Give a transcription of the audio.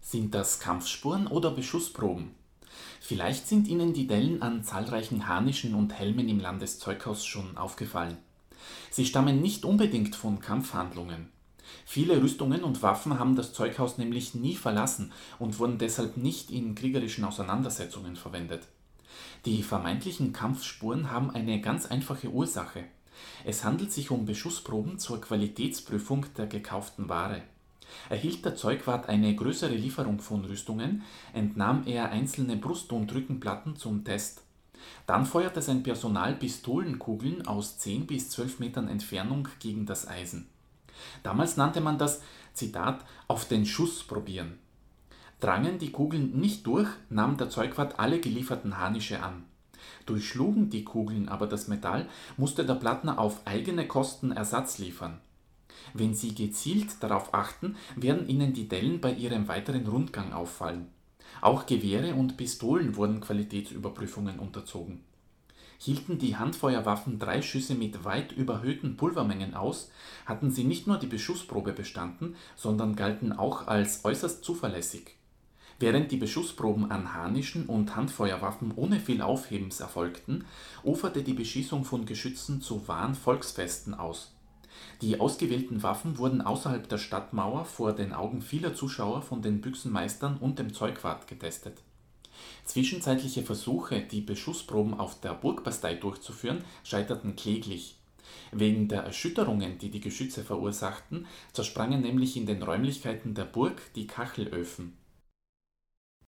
Sind das Kampfspuren oder Beschussproben? Vielleicht sind Ihnen die Dellen an zahlreichen Harnischen und Helmen im Landeszeughaus schon aufgefallen. Sie stammen nicht unbedingt von Kampfhandlungen. Viele Rüstungen und Waffen haben das Zeughaus nämlich nie verlassen und wurden deshalb nicht in kriegerischen Auseinandersetzungen verwendet. Die vermeintlichen Kampfspuren haben eine ganz einfache Ursache. Es handelt sich um Beschussproben zur Qualitätsprüfung der gekauften Ware. Erhielt der Zeugwart eine größere Lieferung von Rüstungen, entnahm er einzelne Brust- und Rückenplatten zum Test. Dann feuerte sein Personal Pistolenkugeln aus 10 bis 12 Metern Entfernung gegen das Eisen. Damals nannte man das, Zitat, auf den Schuss probieren. Drangen die Kugeln nicht durch, nahm der Zeugwart alle gelieferten Harnische an. Durchschlugen die Kugeln aber das Metall, musste der Plattner auf eigene Kosten Ersatz liefern. Wenn Sie gezielt darauf achten, werden Ihnen die Dellen bei Ihrem weiteren Rundgang auffallen. Auch Gewehre und Pistolen wurden Qualitätsüberprüfungen unterzogen. Hielten die Handfeuerwaffen 3 Schüsse mit weit überhöhten Pulvermengen aus, hatten sie nicht nur die Beschussprobe bestanden, sondern galten auch als äußerst zuverlässig. Während die Beschussproben an Harnischen und Handfeuerwaffen ohne viel Aufhebens erfolgten, uferte die Beschießung von Geschützen zu wahren Volksfesten aus. Die ausgewählten Waffen wurden außerhalb der Stadtmauer vor den Augen vieler Zuschauer von den Büchsenmeistern und dem Zeugwart getestet. Zwischenzeitliche Versuche, die Beschussproben auf der Burgbastei durchzuführen, scheiterten kläglich. Wegen der Erschütterungen, die die Geschütze verursachten, zersprangen nämlich in den Räumlichkeiten der Burg die Kachelöfen.